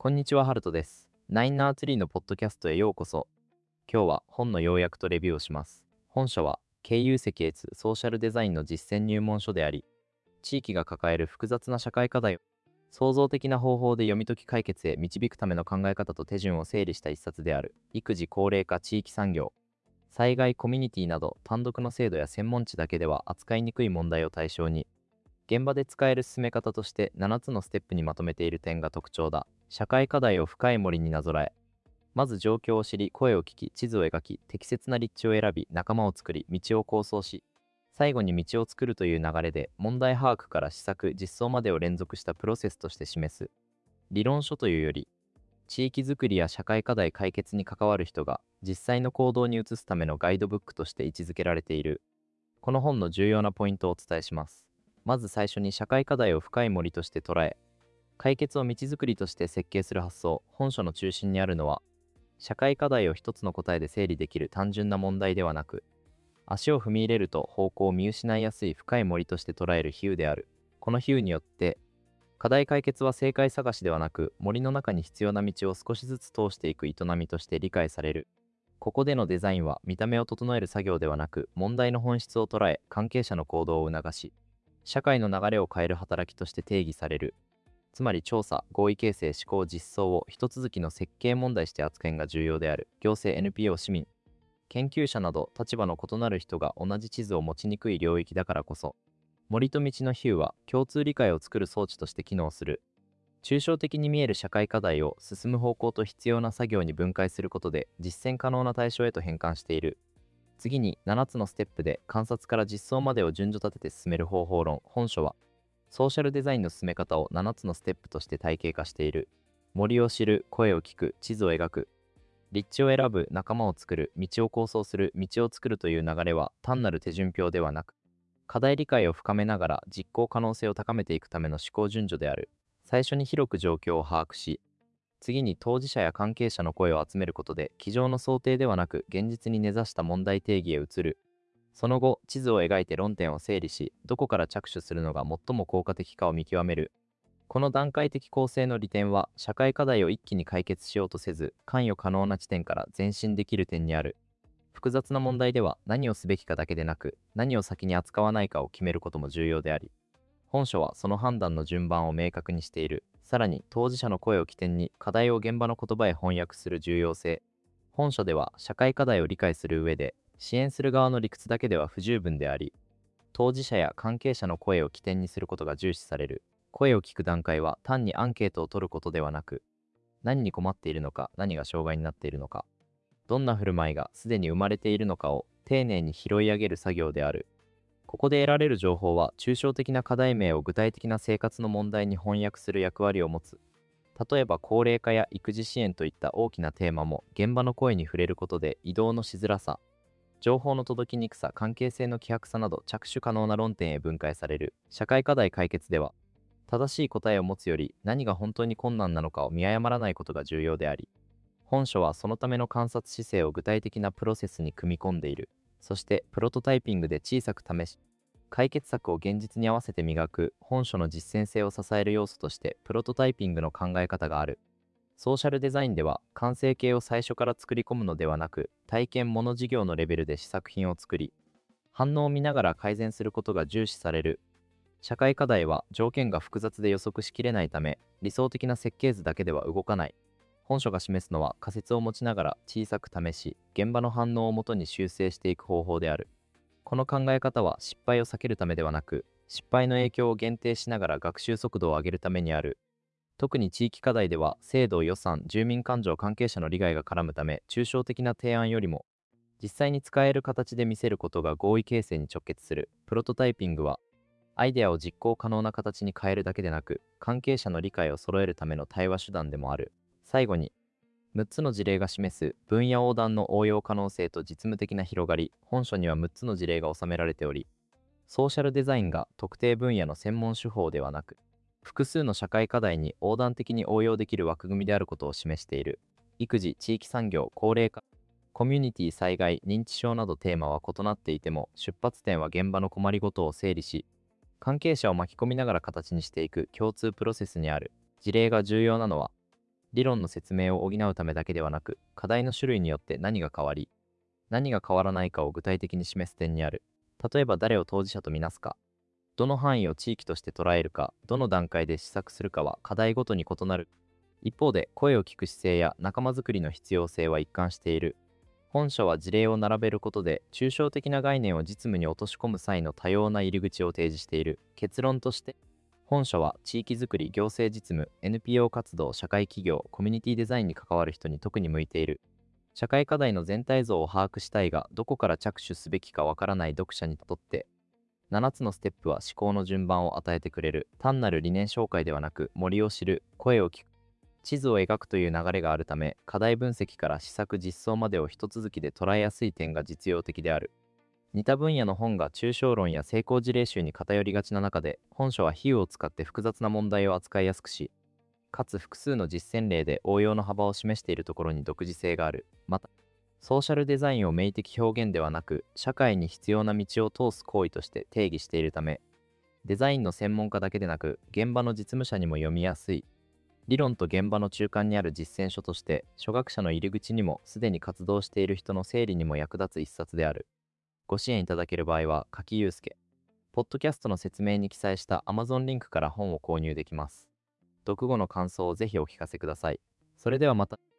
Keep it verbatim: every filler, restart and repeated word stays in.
こんにちは、ハルトです。ナインナーツリーのポッドキャストへようこそ。今日は本の要約とレビューをします。本書は、経由積越ソーシャルデザインの実践入門書であり、地域が抱える複雑な社会課題を創造的な方法で読み解き解決へ導くための考え方と手順を整理した一冊である。育児高齢化地域産業、災害コミュニティなど単独の制度や専門知だけでは扱いにくい問題を対象に、現場で使える進め方としてななつのステップにまとめている点が特徴だ。社会課題を深い森になぞらえ、まず状況を知り、声を聞き、地図を描き、適切な立地を選び、仲間を作り、道を構想し、最後に道を作るという流れで、問題把握から施策、実装までを連続したプロセスとして示す。理論書というより、地域づくりや社会課題解決に関わる人が実際の行動に移すためのガイドブックとして位置づけられている。この本の重要なポイントをお伝えします。まず最初に社会課題を深い森として捉え、解決を道づくりとして設計する発想。本書の中心にあるのは、社会課題を一つの答えで整理できる単純な問題ではなく、足を踏み入れると方向を見失いやすい深い森として捉える比喩である。この比喩によって、課題解決は正解探しではなく、森の中に必要な道を少しずつ通していく営みとして理解される。ここでのデザインは見た目を整える作業ではなく、問題の本質を捉え、関係者の行動を促し、社会の流れを変える働きとして定義される。つまり調査、合意形成、思考、実装を一続きの設計問題して扱いが重要である。行政、エヌピーオー、市民、研究者など立場の異なる人が同じ地図を持ちにくい領域だからこそ、森と道の比喩は共通理解を作る装置として機能する。抽象的に見える社会課題を進む方向と必要な作業に分解することで実践可能な対象へと変換している。次にななつのステップで観察から実装までを順序立てて進める方法論。本書はソーシャルデザインの進め方をななつのステップとして体系化している。森を知る、声を聞く、地図を描く、立地を選ぶ、仲間を作る、道を構想する、道を作るという流れは単なる手順表ではなく、課題理解を深めながら実行可能性を高めていくための思考順序である。最初に広く状況を把握し、次に当事者や関係者の声を集めることで、机上の想定ではなく現実に根ざした問題定義へ移る。その後、地図を描いて論点を整理し、どこから着手するのが最も効果的かを見極める。この段階的構成の利点は、社会課題を一気に解決しようとせず、関与可能な地点から前進できる点にある。複雑な問題では何をすべきかだけでなく、何を先に扱わないかを決めることも重要であり、本書はその判断の順番を明確にしている。さらに、当事者の声を起点に課題を現場の言葉へ翻訳する重要性。本書では社会課題を理解する上で、支援する側の理屈だけでは不十分であり、当事者や関係者の声を起点にすることが重視される。声を聞く段階は単にアンケートを取ることではなく、何に困っているのか、何が障害になっているのか、どんな振る舞いがすでに生まれているのかを丁寧に拾い上げる作業である。ここで得られる情報は、抽象的な課題名を具体的な生活の問題に翻訳する役割を持つ。例えば高齢化や育児支援といった大きなテーマも、現場の声に触れることで移動のしづらさ、情報の届きにくさ、関係性の希薄さなど着手可能な論点へ分解される。社会課題解決では、正しい答えを持つより何が本当に困難なのかを見誤らないことが重要であり、本書はそのための観察姿勢を具体的なプロセスに組み込んでいる。そしてプロトタイピングで小さく試し、解決策を現実に合わせて磨く。本書の実践性を支える要素としてプロトタイピングの考え方がある。ソーシャルデザインでは完成形を最初から作り込むのではなく、体験モノ事業のレベルで試作品を作り、反応を見ながら改善することが重視される。社会課題は条件が複雑で予測しきれないため、理想的な設計図だけでは動かない。本書が示すのは仮説を持ちながら小さく試し、現場の反応をもとに修正していく方法である。この考え方は失敗を避けるためではなく、失敗の影響を限定しながら学習速度を上げるためにある。特に地域課題では、制度、予算、住民感情、関係者の利害が絡むため、抽象的な提案よりも、実際に使える形で見せることが合意形成に直結する。プロトタイピングは、アイデアを実行可能な形に変えるだけでなく、関係者の理解を揃えるための対話手段でもある。最後に、むっつの事例が示す分野横断の応用可能性と実務的な広がり。本書にはむっつの事例が収められており、ソーシャルデザインが特定分野の専門手法ではなく、複数の社会課題に横断的に応用できる枠組みであることを示している。育児、地域産業、高齢化、コミュニティ、災害、認知症などテーマは異なっていても、出発点は現場の困りごとを整理し、関係者を巻き込みながら形にしていく共通プロセスにある。事例が重要なのは、 理論の説明を補うためだけではなく、課題の種類によって何が変わり、何が変わらないかを具体的に示す点にある。例えば誰を当事者とみなすか、どの範囲を地域として捉えるか、どの段階で施策するかは課題ごとに異なる。一方で、声を聞く姿勢や仲間づくりの必要性は一貫している。本書は事例を並べることで、抽象的な概念を実務に落とし込む際の多様な入り口を提示している。結論として、本書は地域づくり、行政実務、エヌピーオー 活動、社会企業、コミュニティデザインに関わる人に特に向いている。社会課題の全体像を把握したいが、どこから着手すべきかわからない読者にとって、ななつのステップは思考の順番を与えてくれる。単なる理念紹介ではなく、森を知る、声を聞く、地図を描くという流れがあるため、課題分析から施策実装までを一続きで捉えやすい点が実用的である。似た分野の本が抽象論や成功事例集に偏りがちな中で、本書は比喩を使って複雑な問題を扱いやすくし、かつ複数の実践例で応用の幅を示しているところに独自性がある。また、ソーシャルデザインを名的表現ではなく、社会に必要な道を通す行為として定義しているため、デザインの専門家だけでなく、現場の実務者にも読みやすい。理論と現場の中間にある実践書として、初学者の入り口にもすでに活動している人の整理にも役立つ一冊である。ご支援いただける場合は、柿祐介。ポッドキャストの説明に記載した Amazon リンクから本を購入できます。読後の感想をぜひお聞かせください。それではまた。